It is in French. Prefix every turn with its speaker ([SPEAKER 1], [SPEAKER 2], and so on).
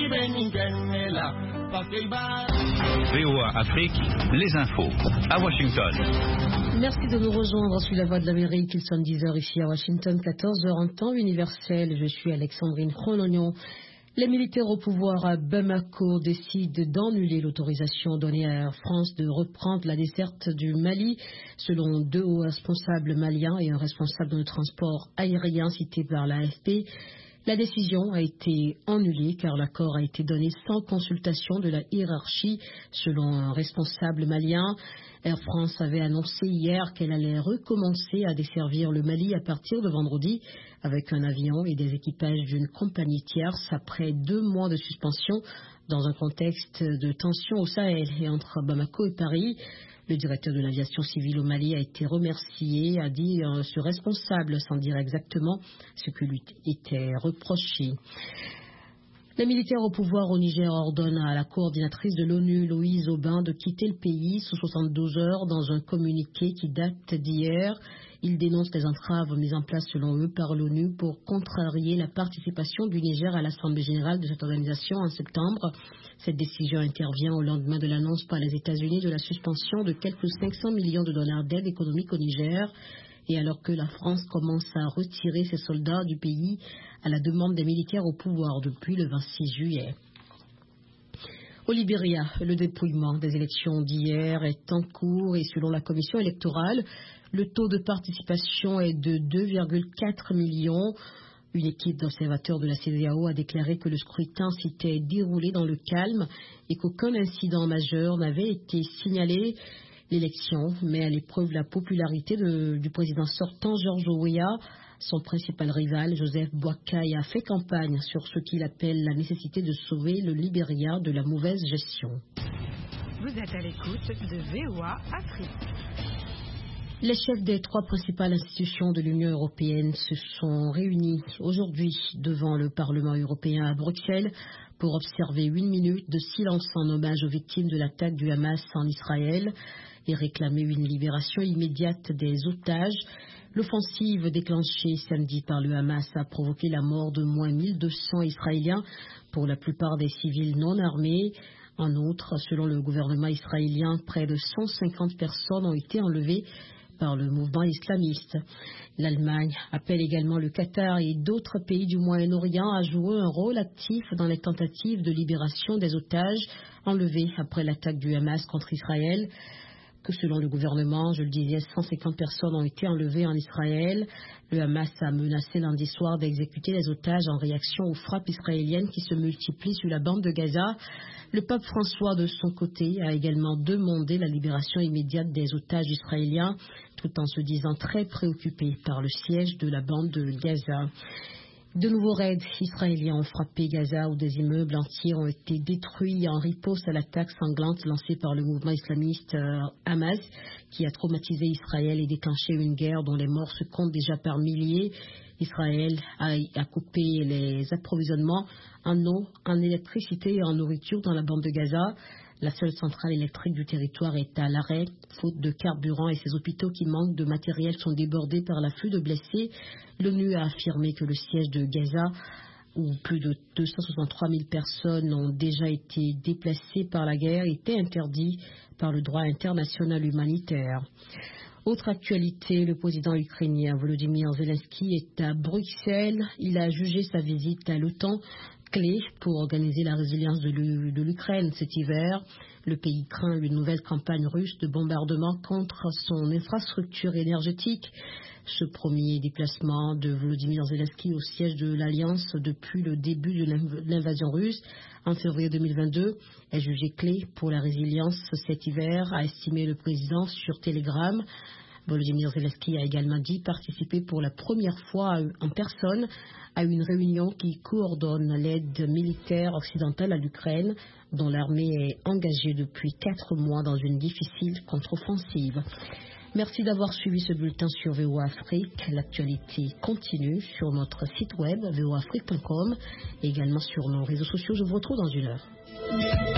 [SPEAKER 1] VOA Afrique, les infos à Washington.
[SPEAKER 2] Merci de nous rejoindre sur la voie de l'Amérique. Il sonne 10h ici à Washington, 14h en temps universel. Je suis Alexandrine Chronognon. Les militaires au pouvoir à Bamako décident d'annuler l'autorisation donnée à Air France de reprendre la desserte du Mali, selon 2 hauts responsables maliens et un responsable de transport aérien cité par l'AFP. La décision a été annulée car l'accord a été donné sans consultation de la hiérarchie, selon un responsable malien. Air France avait annoncé hier qu'elle allait recommencer à desservir le Mali à partir de vendredi avec un avion et des équipages d'une compagnie tierce après 2 mois de suspension dans un contexte de tension au Sahel et entre Bamako et Paris. Le directeur de l'aviation civile au Mali a été remercié, a dit ce responsable sans dire exactement ce que lui était reproché. Les militaires au pouvoir au Niger ordonnent à la coordinatrice de l'ONU, Louise Aubin, de quitter le pays sous 72 heures dans un communiqué qui date d'hier. Ils dénoncent les entraves mises en place selon eux par l'ONU pour contrarier la participation du Niger à l'Assemblée générale de cette organisation en septembre. Cette décision intervient au lendemain de l'annonce par les États-Unis de la suspension de quelques 500 millions de dollars d'aide économique au Niger. Et alors que la France commence à retirer ses soldats du pays à la demande des militaires au pouvoir depuis le 26 juillet. Au Libéria, le dépouillement des élections d'hier est en cours et selon la commission électorale, le taux de participation est de 2,4 millions. Une équipe d'observateurs de la CEDEAO a déclaré que le scrutin s'était déroulé dans le calme et qu'aucun incident majeur n'avait été signalé. L'élection met à l'épreuve la popularité du président sortant George Weah. Son principal rival, Joseph Boakai, a fait campagne sur ce qu'il appelle la nécessité de sauver le Libéria de la mauvaise gestion.
[SPEAKER 3] Vous êtes à l'écoute de VOA Afrique.
[SPEAKER 2] Les chefs des 3 principales institutions de l'Union européenne se sont réunis aujourd'hui devant le Parlement européen à Bruxelles pour observer 1 minute de silence en hommage aux victimes de l'attaque du Hamas en Israël et réclamer une libération immédiate des otages. L'offensive déclenchée samedi par le Hamas a provoqué la mort de moins 1200 Israéliens, pour la plupart des civils non armés. En outre, selon le gouvernement israélien, près de 150 personnes ont été enlevées par le mouvement islamiste. L'Allemagne appelle également le Qatar et d'autres pays du Moyen-Orient à jouer un rôle actif dans les tentatives de libération des otages enlevés après l'attaque du Hamas contre Israël. Que selon le gouvernement, je le disais, 150 personnes ont été enlevées en Israël. Le Hamas a menacé lundi soir d'exécuter les otages en réaction aux frappes israéliennes qui se multiplient sur la bande de Gaza. Le pape François, de son côté, a également demandé la libération immédiate des otages israéliens, tout en se disant très préoccupé par le siège de la bande de Gaza. De nouveaux raids israéliens ont frappé Gaza où des immeubles entiers ont été détruits en riposte à l'attaque sanglante lancée par le mouvement islamiste Hamas qui a traumatisé Israël et déclenché une guerre dont les morts se comptent déjà par milliers. Israël a coupé les approvisionnements en eau, en électricité et en nourriture dans la bande de Gaza. La seule centrale électrique du territoire est à l'arrêt, faute de carburant, et ses hôpitaux qui manquent de matériel sont débordés par l'afflux de blessés. L'ONU a affirmé que le siège de Gaza, où plus de 263 000 personnes ont déjà été déplacées par la guerre, était interdit par le droit international humanitaire. Autre actualité, le président ukrainien Volodymyr Zelensky est à Bruxelles. Il a jugé sa visite à l'OTAN clé pour organiser la résilience de l'Ukraine cet hiver. Le pays craint une nouvelle campagne russe de bombardement contre son infrastructure énergétique. Ce premier déplacement de Volodymyr Zelensky au siège de l'Alliance depuis le début de l'invasion russe en février 2022 est jugé clé pour la résilience cet hiver, a estimé le président sur Telegram. Volodymyr Zelensky a également dit participer pour la première fois en personne à une réunion qui coordonne l'aide militaire occidentale à l'Ukraine, dont l'armée est engagée depuis 4 mois dans une difficile contre-offensive. Merci d'avoir suivi ce bulletin sur VOA Afrique. L'actualité continue sur notre site web voafrique.com et également sur nos réseaux sociaux. Je vous retrouve dans 1 heure.